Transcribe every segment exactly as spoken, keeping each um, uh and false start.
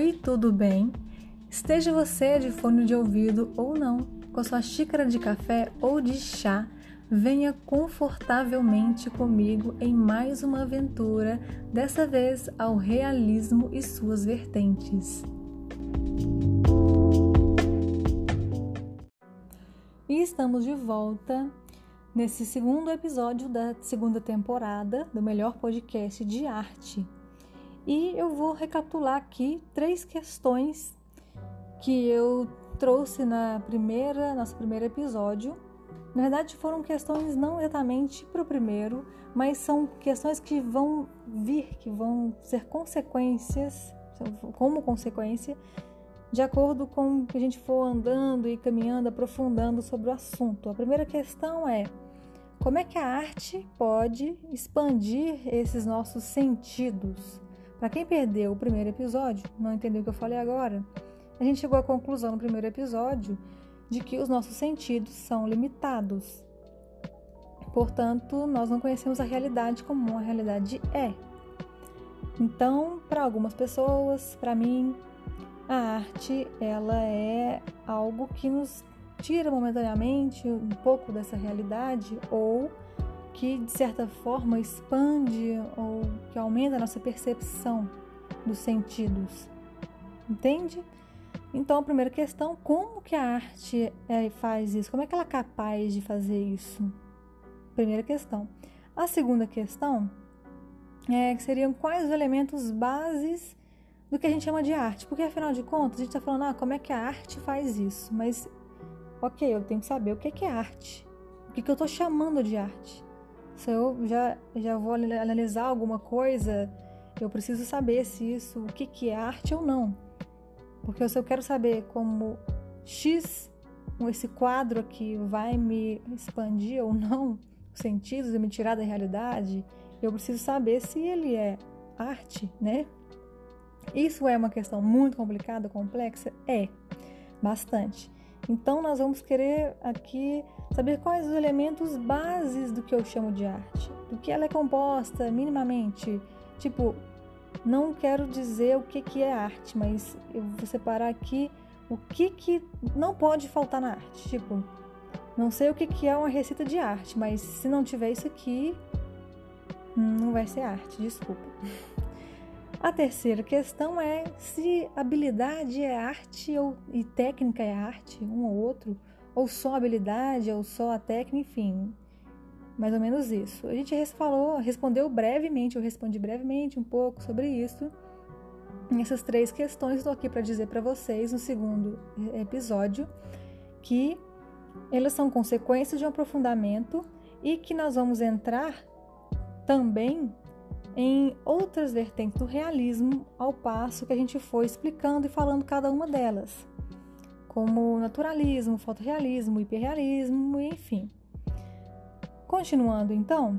Oi, tudo bem? Esteja você de fone de ouvido ou não, com sua xícara de café ou de chá, venha confortavelmente comigo em mais uma aventura, dessa vez ao realismo e suas vertentes. E estamos de volta nesse segundo episódio da segunda temporada do melhor podcast de arte. E eu vou recapitular aqui três questões que eu trouxe na primeira, nosso primeiro episódio. Na verdade, foram questões não exatamente para o primeiro, mas são questões que vão vir, que vão ser consequências, como consequência, de acordo com o que a gente for andando e caminhando, aprofundando sobre o assunto. A primeira questão é: como é que a arte pode expandir esses nossos sentidos? Para quem perdeu o primeiro episódio, não entendeu o que eu falei agora, a gente chegou à conclusão no primeiro episódio de que os nossos sentidos são limitados. Portanto, nós não conhecemos a realidade como a realidade é. Então, para algumas pessoas, para mim, a arte ela é algo que nos tira momentaneamente um pouco dessa realidade, ou que de certa forma expande ou que aumenta a nossa percepção dos sentidos. Entende? Então, a primeira questão: como que a arte é, faz isso? Como é que ela é capaz de fazer isso? Primeira questão. A segunda questão é que seriam quais os elementos bases do que a gente chama de arte, porque afinal de contas a gente está falando, ah, como é que a arte faz isso? Mas, ok, eu tenho que saber o que é arte, o que eu estou chamando de arte. Se eu já, já vou analisar alguma coisa, eu preciso saber se isso, o que, que é arte ou não. Porque se eu quero saber como X, esse quadro aqui, vai me expandir ou não os sentidos e me tirar da realidade, eu preciso saber se ele é arte, né? Isso é uma questão muito complicada, complexa? É, bastante. Então, nós vamos querer aqui saber quais os elementos bases do que eu chamo de arte, do que ela é composta minimamente. Tipo, não quero dizer o que, que é arte, mas eu vou separar aqui o que, que não pode faltar na arte. Tipo, não sei o que, que é uma receita de arte, mas se não tiver isso aqui, não vai ser arte, desculpa. A terceira questão é se habilidade é arte ou, e técnica é arte, um ou outro, ou só habilidade, ou só a técnica, enfim, mais ou menos isso. A gente falou, respondeu brevemente, eu respondi brevemente um pouco sobre isso. Essas três questões estou aqui para dizer para vocês no segundo episódio que elas são consequências de um aprofundamento e que nós vamos entrar também em outras vertentes do realismo ao passo que a gente foi explicando e falando cada uma delas, como naturalismo, fotorrealismo, hiperrealismo, enfim. Continuando então,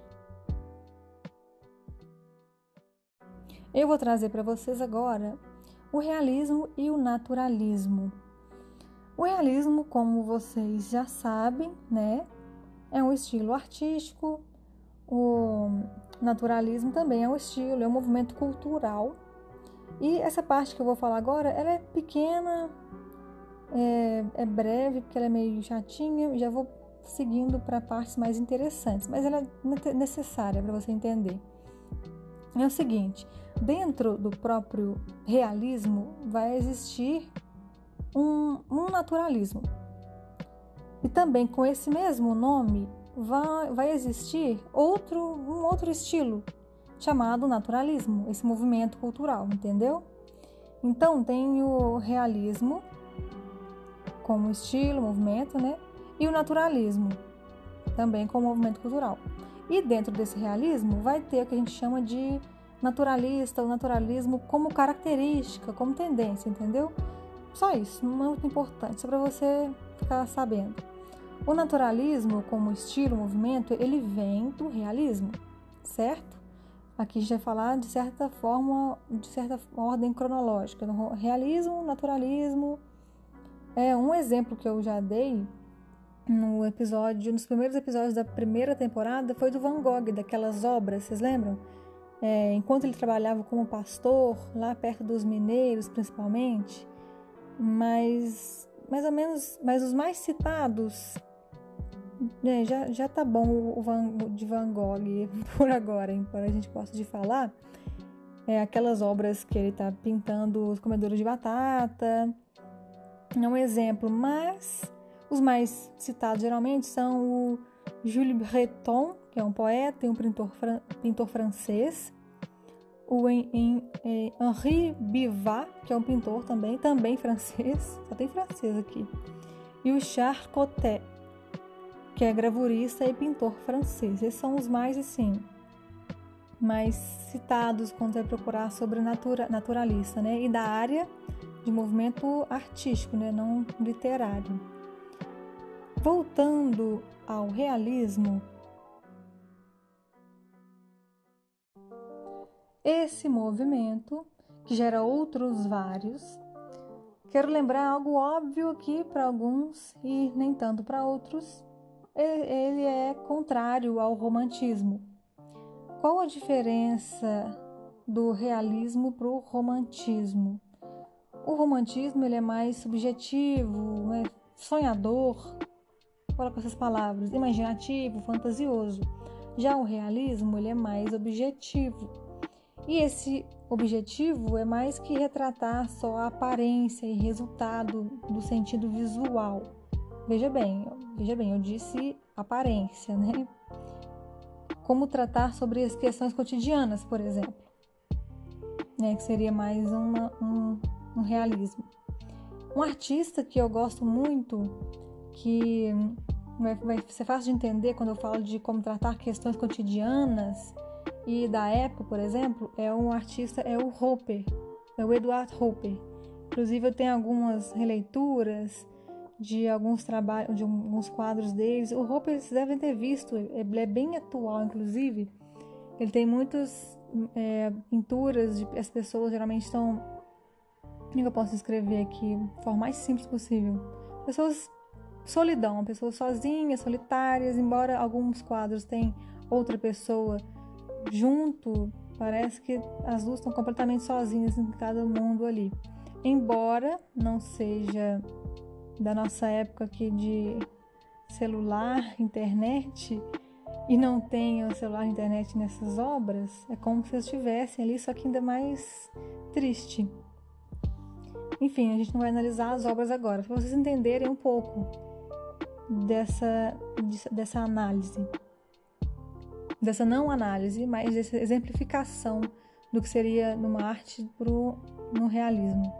eu vou trazer para vocês agora o realismo e o naturalismo. O realismo, como vocês já sabem, né, é um estilo artístico. O naturalismo também é um estilo, é um movimento cultural. E essa parte que eu vou falar agora, ela é pequena, é, é breve, porque ela é meio chatinha. Já vou seguindo para partes mais interessantes, mas ela é necessária para você entender. É o seguinte: dentro do próprio realismo vai existir um, um naturalismo. E também com esse mesmo nome vai, vai existir outro, um outro estilo chamado naturalismo, esse movimento cultural, entendeu? Então tem o realismo como estilo, movimento, né? E o naturalismo também como movimento cultural. E dentro desse realismo vai ter o que a gente chama de naturalista, o naturalismo como característica, como tendência, entendeu? Só isso, não é muito importante, só para você ficar sabendo. O naturalismo como estilo, movimento, ele vem do realismo, certo? Aqui a gente vai falar de certa forma, de certa ordem cronológica. No realismo, naturalismo. É um exemplo que eu já dei no episódio, nos primeiros episódios da primeira temporada, foi do Van Gogh, daquelas obras, vocês lembram? é, enquanto ele trabalhava como pastor, lá perto dos mineiros principalmente, mas mais ou menos, mas os mais citados, é, já, já tá bom o Van, de Van Gogh por agora, embora a gente possa de falar, é, aquelas obras que ele está pintando os comedores de batata, é um exemplo, mas os mais citados geralmente são o Jules Breton, que é um poeta e um pintor, pintor francês, o Henri Bivat, que é um pintor também, também francês, só tem francês aqui, e o Charles Cotet, que é gravurista e pintor francês. Esses são os mais, assim, mais citados quando vai procurar sobre natura, naturalista, né? E da área de movimento artístico, né? Não literário. Voltando ao realismo, esse movimento, que gera outros vários, quero lembrar algo óbvio aqui para alguns e nem tanto para outros, ele é contrário ao romantismo. Qual a diferença do realismo para o romantismo? O romantismo ele é mais subjetivo, né? Sonhador, coloca essas palavras, imaginativo, fantasioso. Já o realismo ele é mais objetivo. E esse objetivo é mais que retratar só a aparência e resultado do sentido visual. Veja bem, veja bem, eu disse aparência, né? Como tratar sobre as questões cotidianas, por exemplo, né? Que seria mais uma, um, um realismo. Um artista que eu gosto muito, que vai, vai ser fácil de entender quando eu falo de como tratar questões cotidianas e da época, por exemplo, é um artista, é o Hopper, é o Edward Hopper. Inclusive eu tenho algumas releituras de alguns trabalhos, de alguns quadros deles. O Hopper vocês devem ter visto, ele é bem atual, inclusive. Ele tem muitas é, pinturas de as pessoas geralmente estão, como eu posso escrever aqui, de forma mais simples possível. Pessoas solidão, pessoas sozinhas, solitárias, embora alguns quadros tenham outra pessoa junto, parece que as duas estão completamente sozinhas em cada mundo ali. Embora não seja da nossa época aqui de celular, internet, e não tenha celular e internet nessas obras, é como se eles estivessem ali, só que ainda mais triste. Enfim, a gente não vai analisar as obras agora, para vocês entenderem um pouco dessa, dessa análise, dessa não análise, mas dessa exemplificação do que seria numa arte pro, no realismo.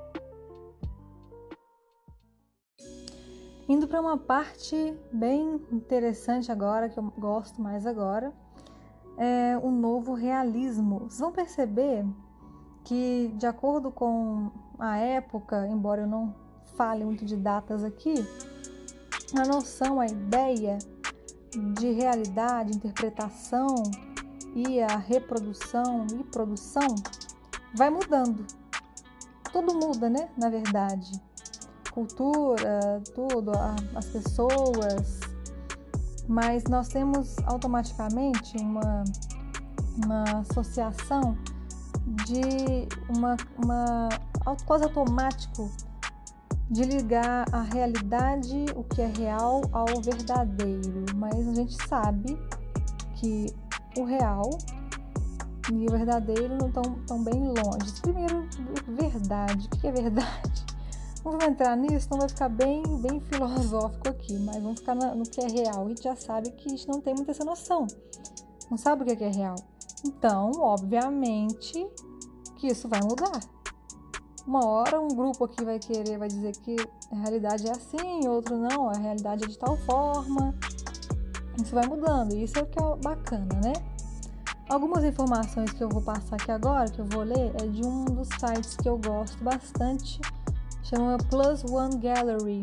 Indo para uma parte bem interessante agora, que eu gosto mais agora, é o novo realismo. Vocês vão perceber que, de acordo com a época, embora eu não fale muito de datas aqui, a noção, a ideia de realidade, interpretação e a reprodução e produção vai mudando. Tudo muda, né? Na verdade. Cultura, tudo, as pessoas, mas nós temos automaticamente uma, uma associação de uma, uma quase automático de ligar a realidade, o que é real, ao verdadeiro, mas a gente sabe que o real e o verdadeiro não estão tão bem longe. Primeiro, verdade, o que é verdade? Não vamos entrar nisso, não vai ficar bem, bem filosófico aqui, mas vamos ficar no que é real. A gente já sabe que a gente não tem muita essa noção, não sabe o que é real. Então, obviamente, que isso vai mudar. Uma hora um grupo aqui vai querer, vai dizer que a realidade é assim, outro não, a realidade é de tal forma. Isso vai mudando, e isso é o que é bacana, né? Algumas informações que eu vou passar aqui agora, que eu vou ler, é de um dos sites que eu gosto bastante, chama Plus One Gallery.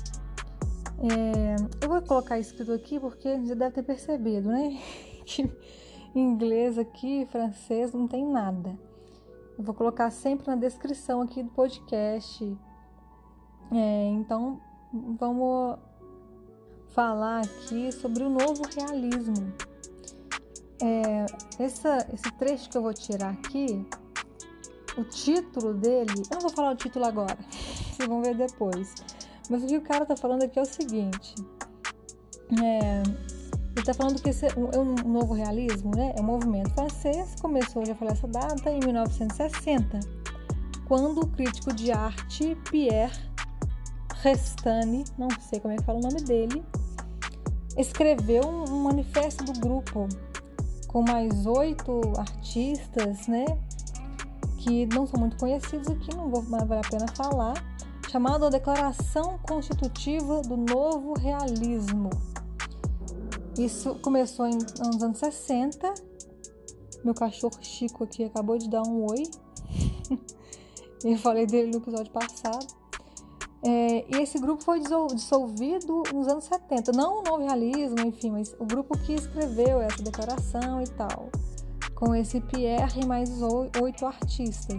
É, eu vou colocar escrito aqui porque já deve ter percebido, né? Que em inglês aqui, francês, não tem nada. Eu vou colocar sempre na descrição aqui do podcast. É, então, vamos falar aqui sobre o novo realismo. É, essa, esse trecho que eu vou tirar aqui, o título dele, eu não vou falar o título agora, vocês vão ver depois, mas o que o cara tá falando aqui é o seguinte, é, ele tá falando que esse é um, é um novo realismo, né? É um movimento francês, começou, já falei essa data, em mil novecentos e sessenta, quando o crítico de arte Pierre Restany, não sei como é que fala o nome dele, escreveu um manifesto do grupo com mais oito artistas, né, que não são muito conhecidos aqui, não vou, mas vale a pena falar, chamado a Declaração Constitutiva do Novo Realismo. Isso começou em, nos anos sessenta. Meu cachorro Chico aqui acabou de dar um oi. Eu falei dele no episódio passado. É, e esse grupo foi dissolvido nos anos setenta. Não o novo realismo, enfim, mas o grupo que escreveu essa declaração e tal. Com esse Pierre e mais oito artistas.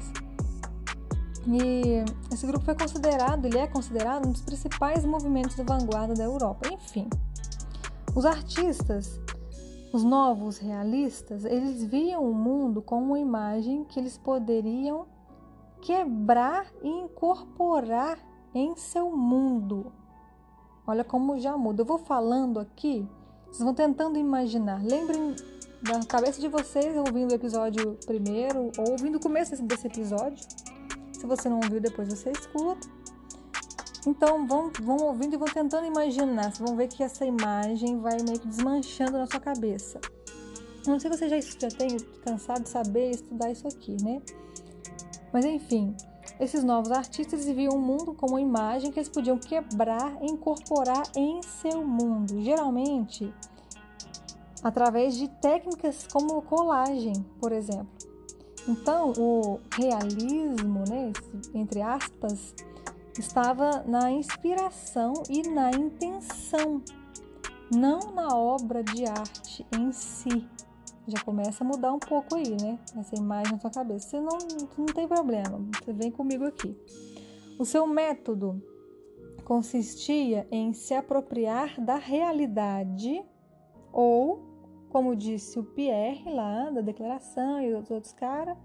E esse grupo foi considerado, ele é considerado um dos principais movimentos de vanguarda da Europa. Enfim, os artistas, os novos realistas, eles viam o mundo com uma imagem que eles poderiam quebrar e incorporar em seu mundo. Olha como já muda. Eu vou falando aqui, vocês vão tentando imaginar. Lembrem da cabeça de vocês ouvindo o episódio primeiro ou ouvindo o começo desse episódio. Se você não ouviu, depois você escuta. Então vão, vão ouvindo e vão tentando imaginar. Vocês vão ver que essa imagem vai meio que desmanchando na sua cabeça. Não sei se você já, já tem cansado de saber estudar isso aqui, né? Mas enfim, esses novos artistas viviam o mundo como uma imagem que eles podiam quebrar e incorporar em seu mundo. Geralmente, através de técnicas como colagem, por exemplo. Então, o realismo, né, entre aspas, estava na inspiração e na intenção, não na obra de arte em si. Já começa a mudar um pouco aí, né? Essa imagem na sua cabeça. Você não, não tem problema, você vem comigo aqui. O seu método consistia em se apropriar da realidade ou, como disse o Pierre lá, da declaração e os outros caras,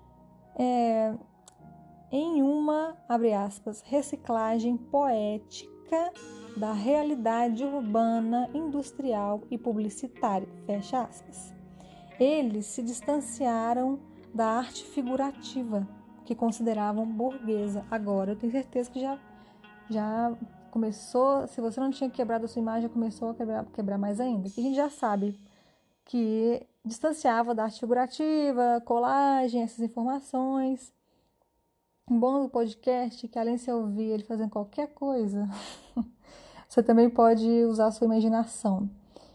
é, em uma, abre aspas, reciclagem poética da realidade urbana, industrial e publicitária, fecha aspas. Eles se distanciaram da arte figurativa, que consideravam burguesa. Agora, eu tenho certeza que já, já começou, se você não tinha quebrado a sua imagem, já começou a quebrar, quebrar mais ainda. Que a gente já sabe que distanciava da arte figurativa, colagem, essas informações. Um bom do podcast, que além de você ouvir ele fazendo qualquer coisa, você também pode usar a sua imaginação.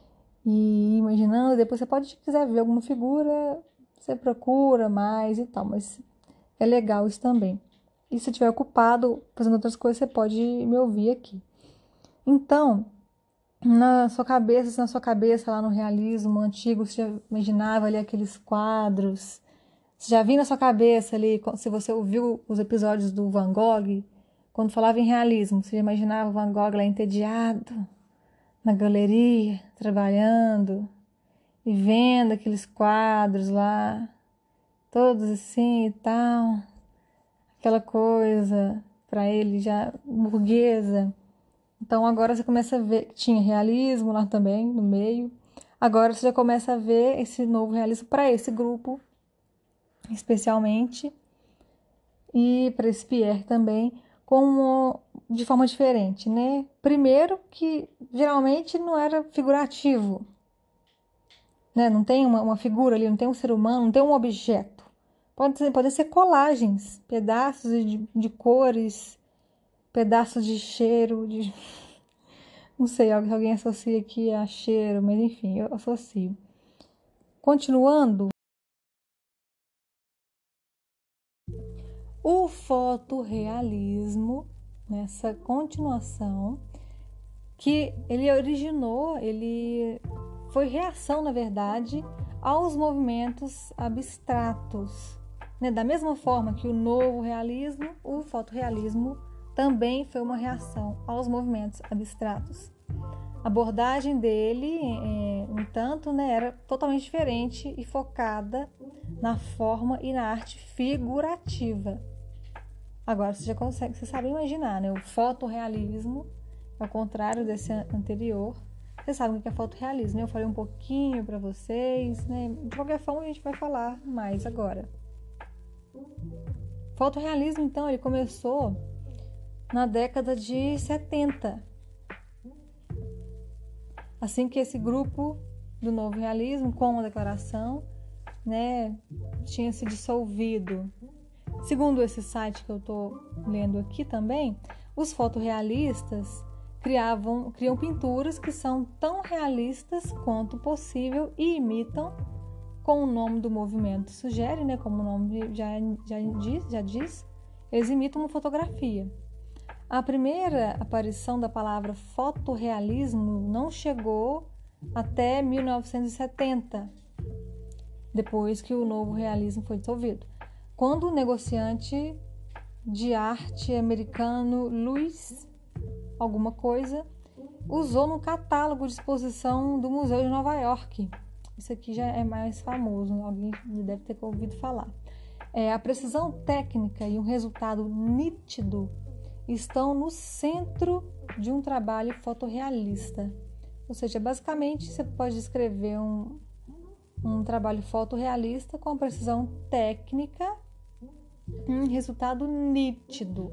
E imaginando, depois você pode, se quiser ver alguma figura, você procura mais e tal, mas é legal isso também. E se estiver ocupado fazendo outras coisas, você pode me ouvir aqui. Então, na sua cabeça, na sua cabeça lá no realismo antigo, você já imaginava ali aqueles quadros, você já viu na sua cabeça ali, se você ouviu os episódios do Van Gogh, quando falava em realismo, você já imaginava o Van Gogh lá entediado, na galeria, trabalhando e vendo aqueles quadros lá, todos assim e tal, aquela coisa para ele já burguesa. Então agora você começa a ver, tinha realismo lá também no meio, agora você já começa a ver esse novo realismo para esse grupo, especialmente, e para esse Pierre também, como de forma diferente, né? Primeiro que geralmente não era figurativo, né? Não tem uma, uma figura ali, não tem um ser humano, não tem um objeto. Pode ser, pode ser colagens, pedaços de, de cores, pedaços de cheiro, de... não sei, alguém associa aqui a cheiro, mas enfim, eu associo. Continuando, o fotorrealismo, nessa continuação, que ele originou, ele foi reação, na verdade, aos movimentos abstratos. Né? Da mesma forma que o novo realismo, o fotorrealismo também foi uma reação aos movimentos abstratos. A abordagem dele, é, no entanto, né, era totalmente diferente e focada na forma e na arte figurativa. Agora você já consegue, você sabe imaginar, né? O fotorrealismo, ao contrário desse anterior. Você sabe o que é fotorrealismo, né? Eu falei um pouquinho para vocês, né? De qualquer forma, a gente vai falar mais agora. Fotorrealismo, então, ele começou na década de setenta. Assim que esse grupo do novo realismo, com a declaração, né, tinha se dissolvido. Segundo esse site que eu estou lendo aqui também, os fotorrealistas criavam, criam pinturas que são tão realistas quanto possível e imitam, como o nome do movimento sugere, né, como o nome já, já, diz, já diz, eles imitam uma fotografia. A primeira aparição da palavra fotorrealismo não chegou até mil novecentos e setenta, depois que o novo realismo foi dissolvido, quando o negociante de arte americano Louis alguma coisa usou no catálogo de exposição do Museu de Nova York. Isso aqui já é mais famoso, alguém deve ter ouvido falar. É, a precisão técnica e um resultado nítido estão no centro de um trabalho fotorrealista. Ou seja, basicamente você pode descrever um, um trabalho fotorrealista com precisão técnica e um resultado nítido.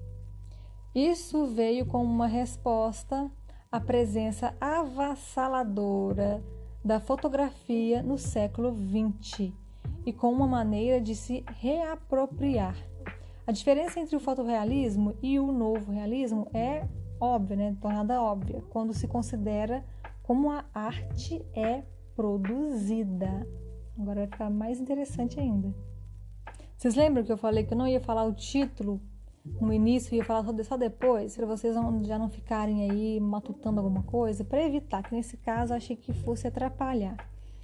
Isso veio como uma resposta à presença avassaladora da fotografia no século vinte e com uma maneira de se reapropriar. A diferença entre o fotorrealismo e o novo realismo é óbvia, né? Tornada óbvia, quando se considera como a arte é produzida. Agora vai ficar mais interessante ainda. Vocês lembram que eu falei que eu não ia falar o título no início, ia falar só depois, para vocês não, já não ficarem aí matutando alguma coisa, para evitar que nesse caso eu achei que fosse atrapalhar.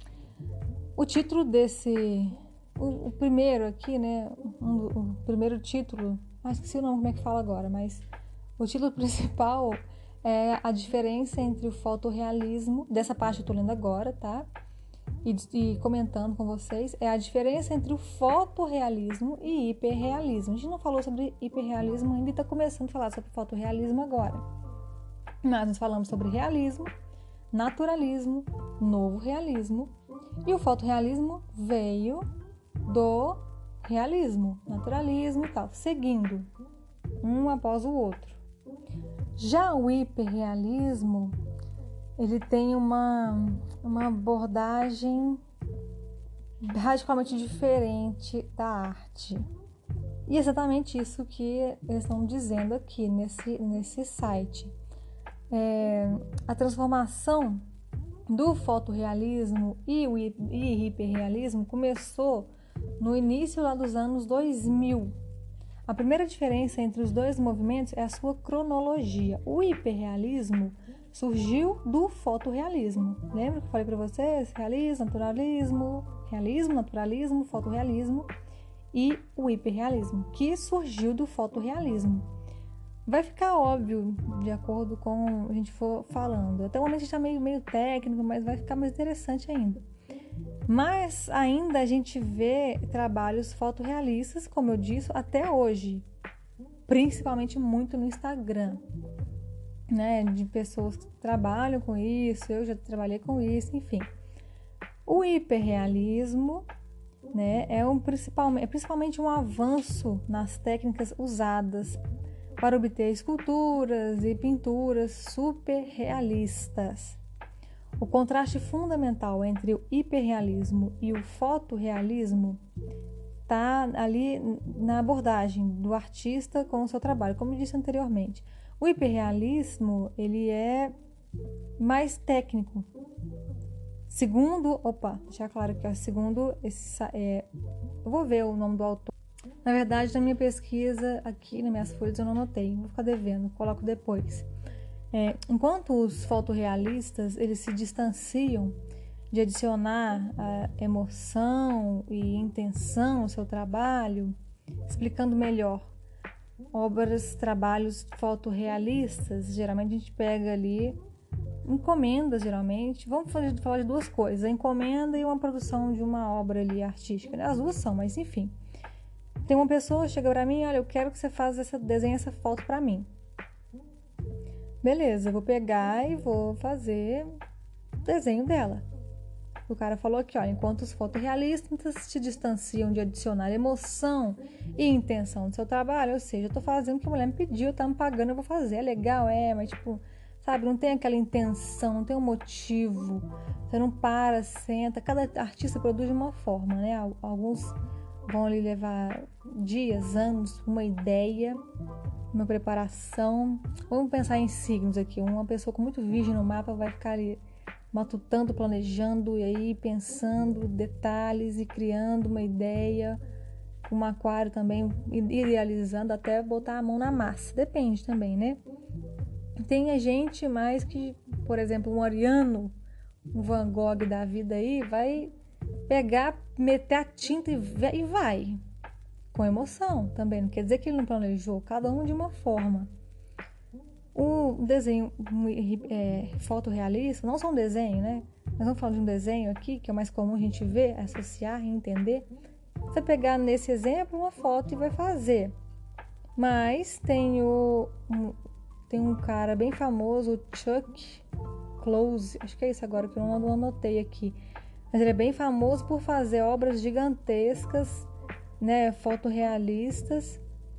O título desse... O, o primeiro aqui, né, um, o primeiro título, ah, esqueci o nome, como é que fala agora, mas o título principal é a diferença entre o fotorrealismo, dessa parte eu tô lendo agora, tá? E, e comentando com vocês, é a diferença entre o fotorrealismo e hiperrealismo. A gente não falou sobre hiperrealismo ainda e está começando a falar sobre fotorrealismo agora. Mas nós falamos sobre realismo, naturalismo, novo realismo, e o fotorrealismo veio do realismo, naturalismo e tal, seguindo um após o outro. Já o hiperrealismo, ele tem uma, uma abordagem radicalmente diferente da arte. E é exatamente isso que eles estão dizendo aqui nesse, nesse site. É, a transformação do fotorrealismo e o e hiperrealismo começou no início lá dos anos dois mil. A primeira diferença entre os dois movimentos é a sua cronologia. O hiperrealismo surgiu do fotorrealismo. Lembra que eu falei para vocês? Realismo, naturalismo, realismo, naturalismo, fotorrealismo e o hiperrealismo, que surgiu do fotorrealismo. Vai ficar óbvio de acordo com a gente for falando. Até o momento está meio, meio técnico, mas vai ficar mais interessante ainda. Mas ainda a gente vê trabalhos fotorrealistas, como eu disse, até hoje, principalmente muito no Instagram, né, de pessoas que trabalham com isso, eu já trabalhei com isso, enfim. O hiperrealismo, né, é, um principal, é principalmente um avanço nas técnicas usadas para obter esculturas e pinturas superrealistas. O contraste fundamental entre o hiperrealismo e o fotorrealismo está ali na abordagem do artista com o seu trabalho, como eu disse anteriormente. O hiperrealismo, ele é mais técnico. Segundo, opa, deixar claro que é segundo esse, é, eu vou ver o nome do autor. Na verdade, na minha pesquisa aqui, nas minhas folhas, eu não anotei, vou ficar devendo, coloco depois. É, enquanto os fotorrealistas, eles se distanciam de adicionar a emoção e intenção ao seu trabalho, explicando melhor. Obras, trabalhos fotorrealistas, geralmente a gente pega ali encomendas, geralmente. Vamos falar de, falar de duas coisas, a encomenda e uma produção de uma obra ali artística, né? As duas são, mas enfim. Tem uma pessoa que chega pra mim, olha, eu quero que você faça essa, desenhe essa foto pra mim. Beleza, eu vou pegar e vou fazer o desenho dela. O cara falou aqui, ó, enquanto os fotorrealistas se distanciam de adicionar emoção e intenção no seu trabalho, ou seja, eu tô fazendo o que a mulher me pediu, tá me pagando, eu vou fazer, é legal, é, mas tipo, sabe, não tem aquela intenção, não tem um motivo, você não para, senta, cada artista produz de uma forma, né, alguns vão ali levar dias, anos, uma ideia, uma preparação, vamos pensar em signos aqui, uma pessoa com muito virgem no mapa vai ficar ali matutando, planejando e aí pensando detalhes e criando uma ideia, um aquário também idealizando até botar a mão na massa, depende também, né? Tem a gente mais que, por exemplo, um ariano, um Van Gogh da vida aí, vai pegar, meter a tinta e vai, com emoção também, não quer dizer que ele não planejou, cada um de uma forma. O desenho é, fotorrealista, não só um desenho, né? Nós vamos falar de um desenho aqui, que é o mais comum a gente ver, associar e entender. Você pegar nesse exemplo uma foto e vai fazer. Mas tem, o, um, tem um cara bem famoso, o Chuck Close, acho que é isso agora que eu não anotei aqui. Mas ele é bem famoso por fazer obras gigantescas, né? Fotorrealistas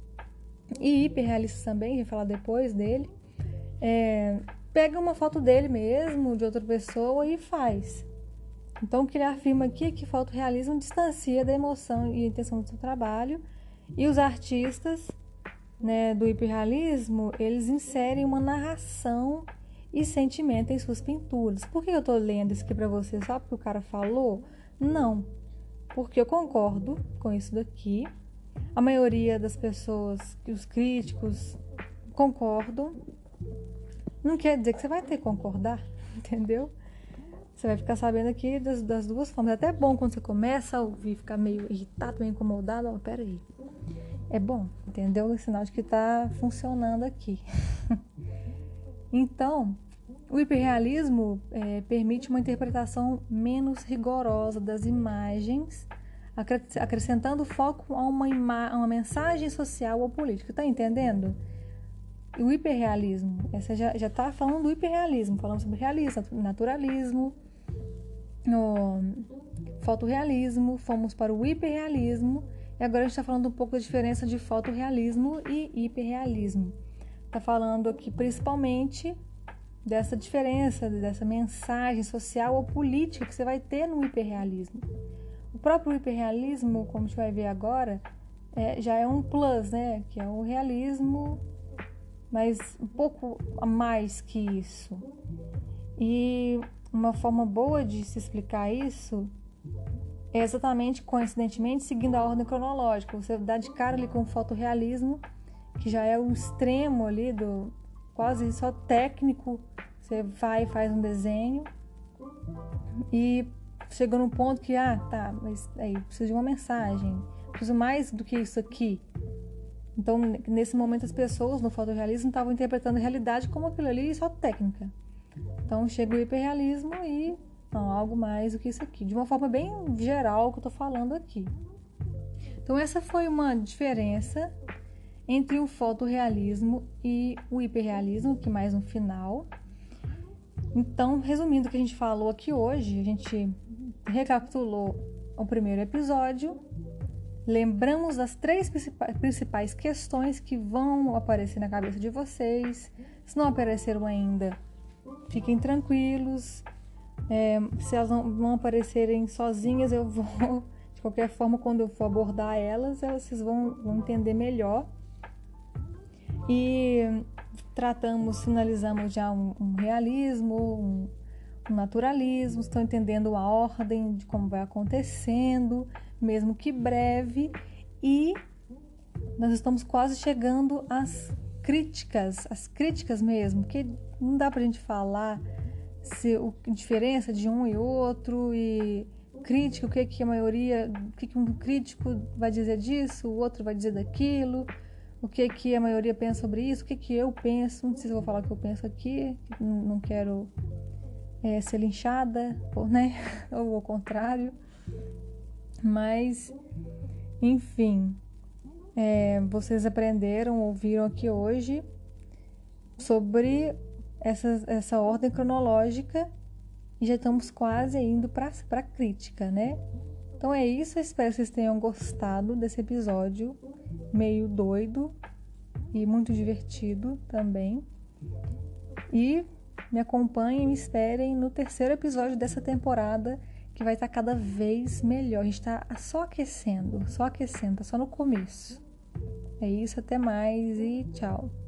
e hiperrealistas também, a gente vai falar depois dele. É, pega uma foto dele mesmo, de outra pessoa e faz. Então o que ele afirma aqui é que fotorrealismo distancia da emoção e intenção do seu trabalho, e os artistas, né, do hiperrealismo, eles inserem uma narração e sentimento em suas pinturas. Por que eu estou lendo isso aqui para você? Só porque o cara falou? Não, porque eu concordo com isso daqui. A maioria das pessoas, os críticos, concordam. Não quer dizer que você vai ter que concordar, entendeu? Você vai ficar sabendo aqui das, das duas formas. É até bom quando você começa a ouvir, ficar meio irritado, meio incomodado. Ó, peraí. É bom, entendeu? É sinal de que tá funcionando aqui. Então, o hiperrealismo é, permite uma interpretação menos rigorosa das imagens, acrescentando foco a uma, ima- a uma mensagem social ou política. Tá entendendo? O hiperrealismo, essa já já está falando do hiperrealismo, falando sobre realismo, naturalismo, no fotorrealismo, fomos para o hiperrealismo e agora a gente está falando um pouco da diferença de fotorrealismo e hiperrealismo. Está falando aqui principalmente dessa diferença, dessa mensagem social ou política que você vai ter no hiperrealismo. O próprio hiperrealismo, como a gente vai ver agora, é, já é um plus, né? Que é o realismo, mas um pouco a mais que isso. E uma forma boa de se explicar isso é exatamente, coincidentemente, seguindo a ordem cronológica. Você dá de cara ali com o fotorrealismo, que já é o extremo ali do quase só técnico. Você vai e faz um desenho e chega num ponto que, ah, tá, mas aí preciso de uma mensagem, preciso mais do que isso aqui. Então, nesse momento, as pessoas no fotorrealismo estavam interpretando a realidade como aquilo ali, só técnica. Então, chega o hiperrealismo e, não, algo mais do que isso aqui. De uma forma bem geral que eu estou falando aqui. Então, essa foi uma diferença entre o fotorrealismo e o hiperrealismo, que mais no final. Então, resumindo o que a gente falou aqui hoje, a gente recapitulou o primeiro episódio. Lembramos das três principais questões que vão aparecer na cabeça de vocês. Se não apareceram ainda, fiquem tranquilos. É, se elas não, não aparecerem sozinhas, eu vou, de qualquer forma, quando eu for abordar elas, elas vocês vão, vão entender melhor. E tratamos, finalizamos já um, um realismo, um, um naturalismo, estão entendendo a ordem de como vai acontecendo, mesmo que breve, e nós estamos quase chegando às críticas, as críticas mesmo, que não dá pra gente falar se a diferença de um e outro, e crítica, o que, que a maioria, o que, que um crítico vai dizer disso, o outro vai dizer daquilo, o que, que a maioria pensa sobre isso, o que, que eu penso, não sei se eu vou falar o que eu penso aqui, não quero é, ser linchada, ou, né? ou ao contrário. Mas, enfim, é, vocês aprenderam, ouviram aqui hoje sobre essa, essa ordem cronológica e já estamos quase indo para a crítica, né? Então é isso, eu espero que vocês tenham gostado desse episódio meio doido e muito divertido também. E me acompanhem e me esperem no terceiro episódio dessa temporada, que vai estar cada vez melhor. A gente está só aquecendo, só aquecendo, tá só no começo. É isso, até mais e tchau.